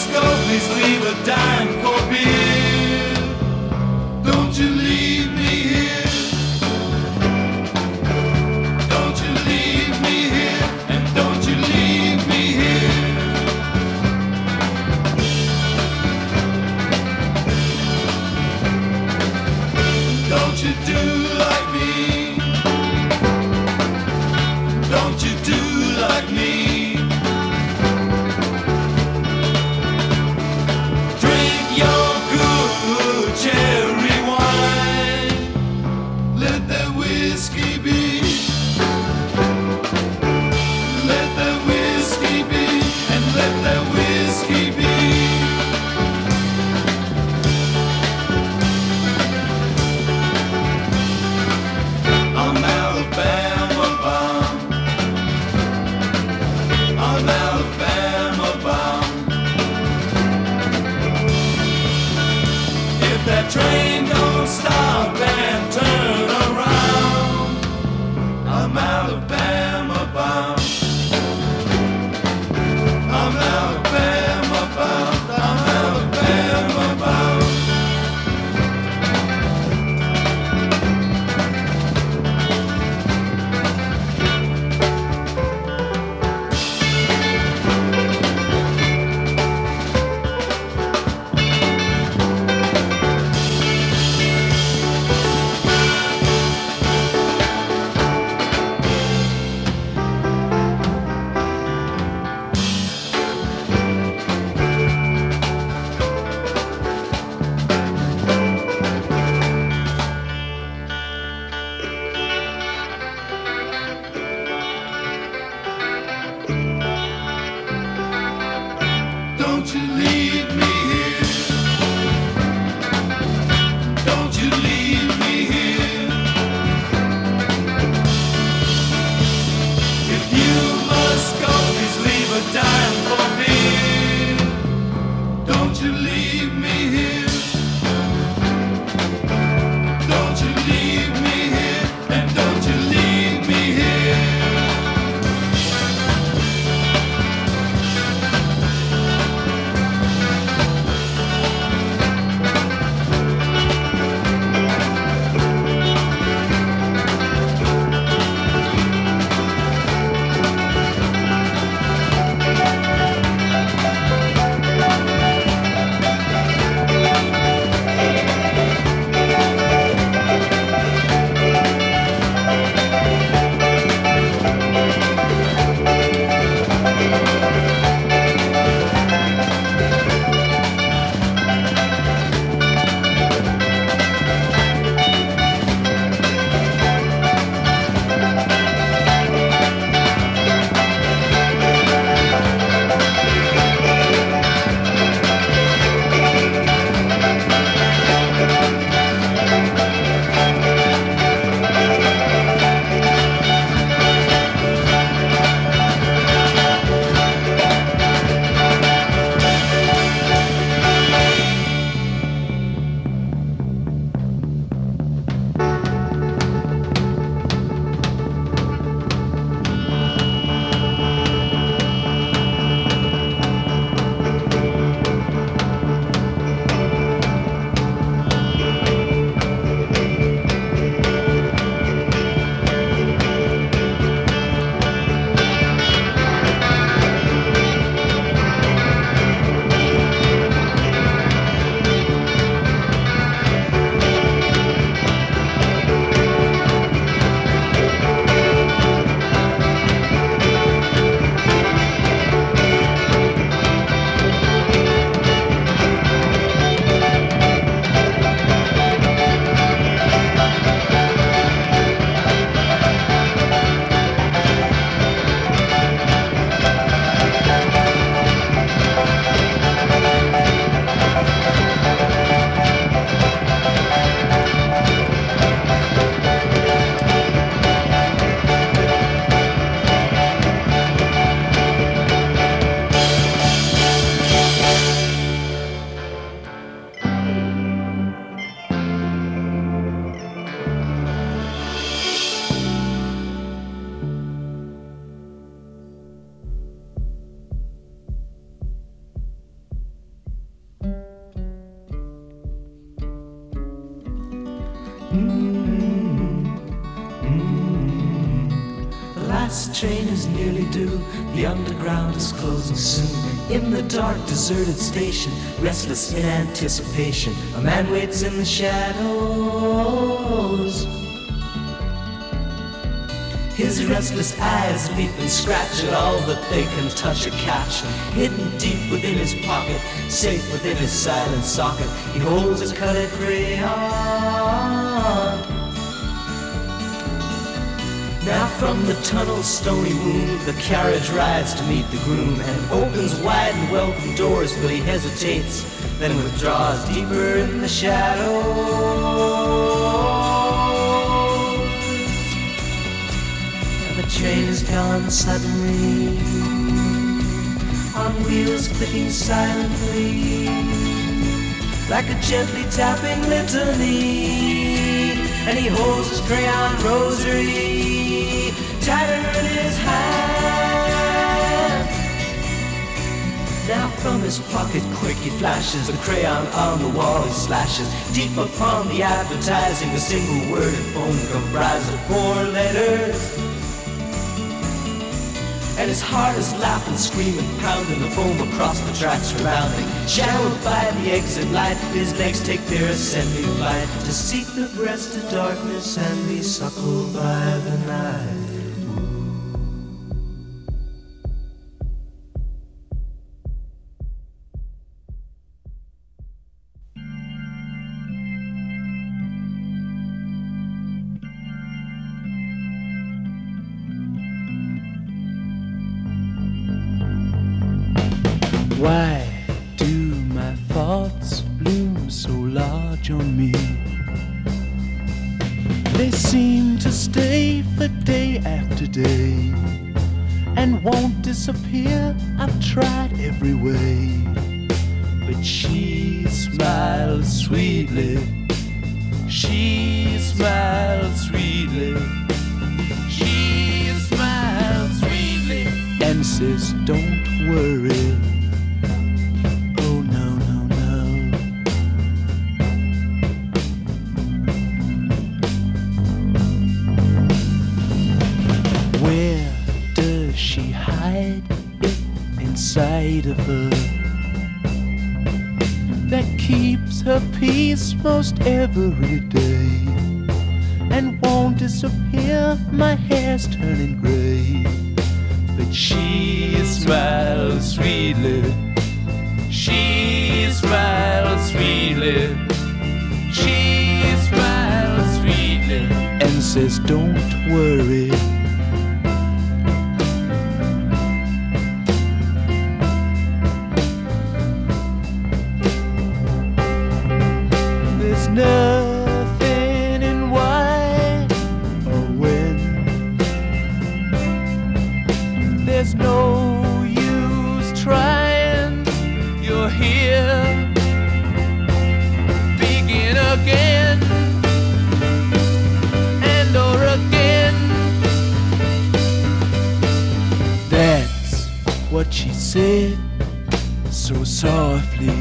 Frisco, please leave a dime for beer. Don't you leave me here. Don't you leave me here. And don't you leave me here. Don't you do like me. Don't you do like me. Drink last train is nearly due. The underground is closing soon. In the dark, deserted station, restless in anticipation, a man waits in the shadows. His restless eyes leap and scratch at all that they can touch or catch. Hidden deep within his pocket, safe within his silent socket, he holds a colored crayon. Now from the tunnel's stony womb, the carriage rides to meet the groom and opens wide and welcome doors, but he hesitates, then withdraws deeper in the shadows. The train is gone suddenly, on wheels clicking silently, like a gently tapping litany. And he holds his crayon rosary tighter in his hand. Now from his pocket quick he flashes the crayon on the wall he slashes. Deep upon the advertising, a single word in foam comprised of 4 letters. And his heart is laughing, screaming, pounding, the foam across the tracks rebounding. Shadowed by the exit light, his legs take their ascending flight to seek the breast of darkness and be suckled by the night. Why do my thoughts loom so large on me? They seem to stay for day after day and won't disappear. I've tried every way, but she smiles sweetly. She smiles sweetly. She smiles sweetly and says, "Don't worry." Inside of her that keeps her peace most every day and won't disappear. My hair's turning gray, but she smiles sweetly. She smiles sweetly. She smiles sweetly and says, "Don't worry." Nothing in why or when. There's no use trying. You're here. Begin again and or again. That's what she said so softly.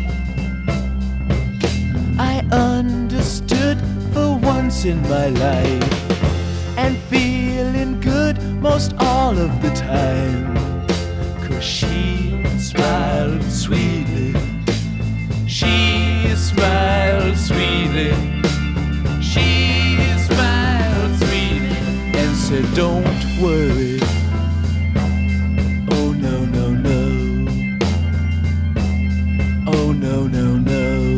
I understood for once in my life, and feeling good most all of the time, 'cause she smiled sweetly. She smiled sweetly. She smiled sweetly and said, "Don't worry." Oh no, no, no. Oh no, no, no.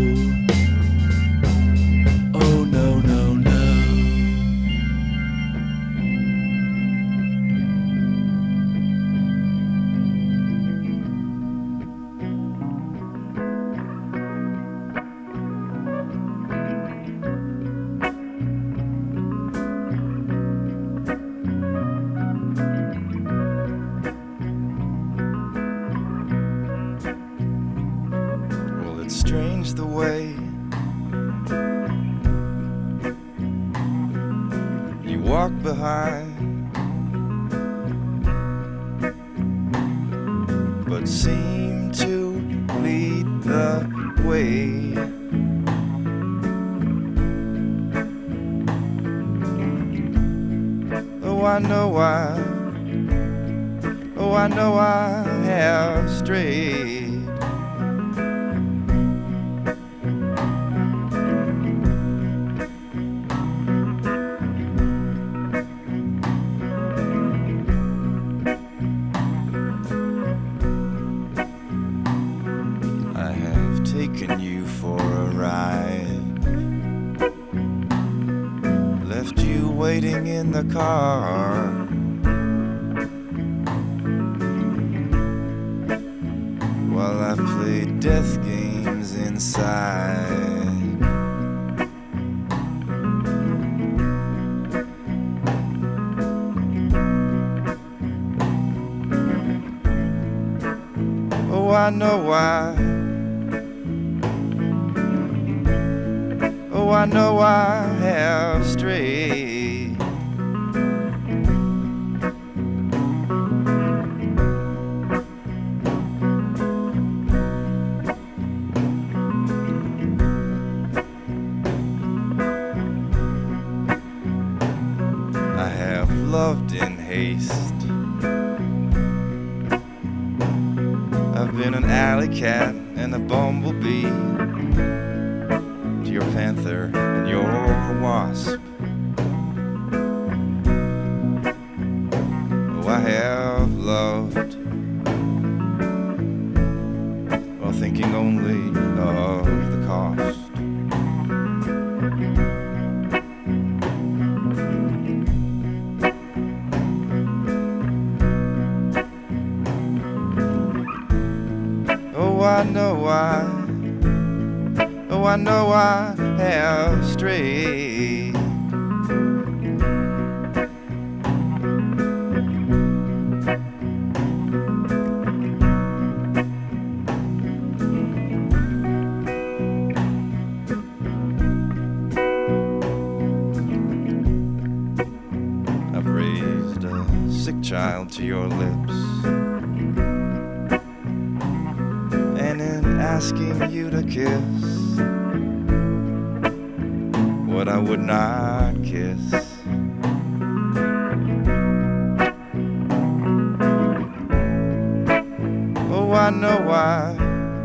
Strange the way you walk behind, but seem to lead the way. Oh, I know I Oh, I know I have strayed. I have taken you for a ride, left you waiting in the car, while I played death games inside. Oh, I know why. Oh, I know I have strayed. I have loved in haste. I've been an alley cat and a bumblebee to your panther and your wasp. Oh, I have loved while thinking only of the cost. Oh, I know why. Oh, I know I have strayed. I've raised a sick child to your lips, and in asking you to kiss what I would not kiss, oh, I know why.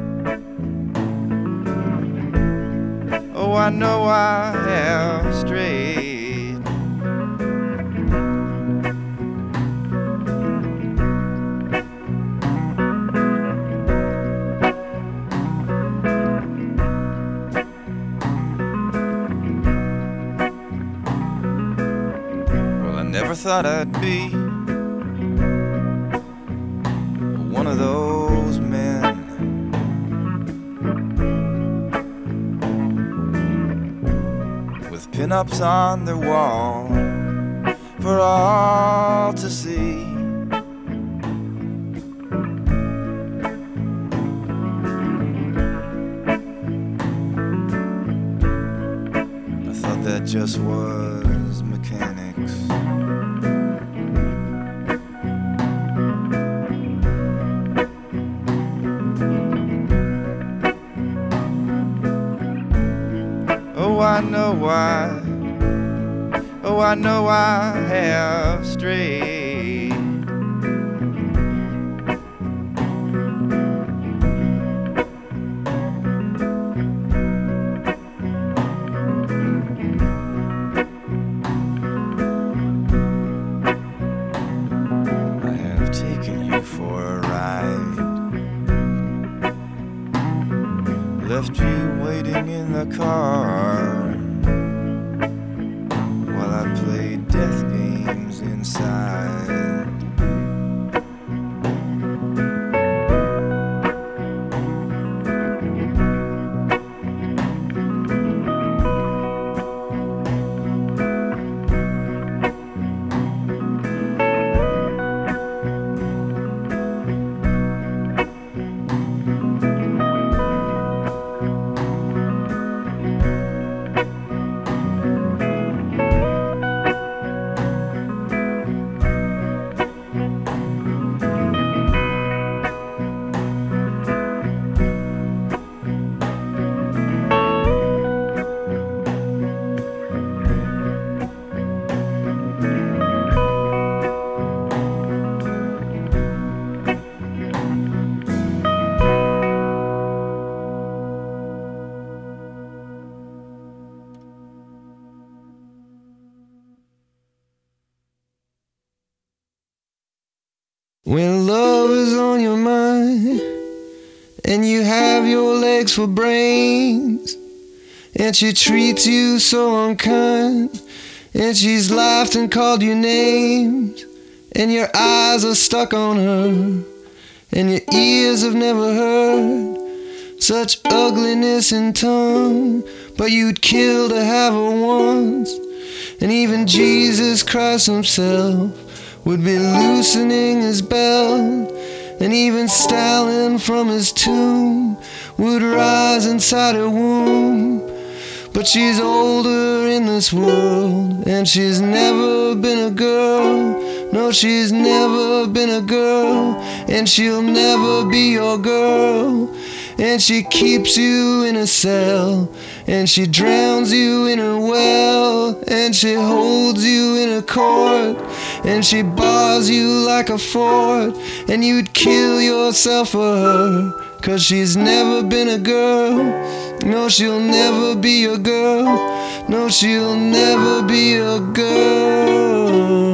Oh, I know I have strayed. Never thought I'd be one of those men with pin-ups on their wall for all to see. I thought that just was mechanics. Oh, I know why. Oh, I know I have strayed. I have taken you for a ride, left you waiting in the car, while I played death games inside. love is on your mind, and you have your legs for brains, and she treats you so unkind, and she's laughed and called you names, and your eyes are stuck on her, and your ears have never heard such ugliness in tongue, but you'd kill to have her once. And even Jesus Christ himself would be loosening his belt, and even Stalin from his tomb would rise inside her womb. But she's older in this world, and she's never been a girl. No, she's never been a girl, and she'll never be your girl. And she keeps you in a cell, and she drowns you in her well, and she holds you in a court, and she bars you like a fort, and you'd kill yourself for her, 'cause she's never been a girl. No, she'll never be a girl. No, she'll never be a girl.